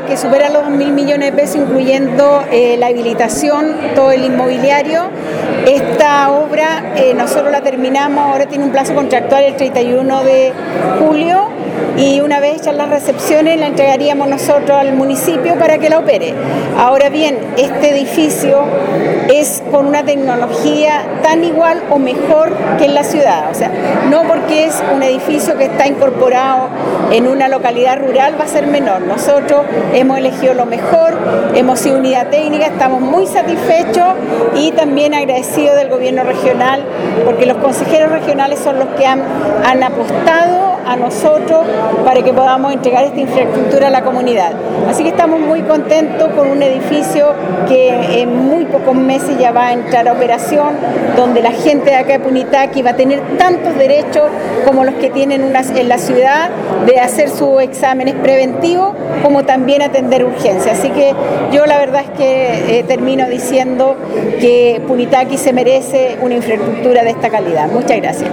que supera los 2.000 millones de pesos, incluyendo la habilitación, todo el inmobiliario. Esta obra nosotros la terminamos, ahora tiene un plazo contractual el 31 de julio, y una vez hechas las recepciones la entregaríamos nosotros al municipio para que la opere. Ahora bien, este edificio es con una tecnología tan igual o mejor que en la ciudad, o sea, no porque es un edificio que está incorporado en una localidad rural va a ser menor. Nosotros hemos elegido lo mejor, hemos sido unidad técnica, estamos muy satisfechos y también agradecidos del gobierno regional, porque los consejeros regionales son los que han apostado a nosotros para que podamos entregar esta infraestructura a la comunidad. Así que estamos muy contentos con un edificio que en muy pocos meses ya va a entrar a operación, donde la gente de acá de Punitaqui va a tener tantos derechos como los que tienen en la ciudad, de hacer sus exámenes preventivos, como también atender urgencias. Así que yo la verdad es que termino diciendo que Punitaqui se merece una infraestructura de esta calidad. Muchas gracias.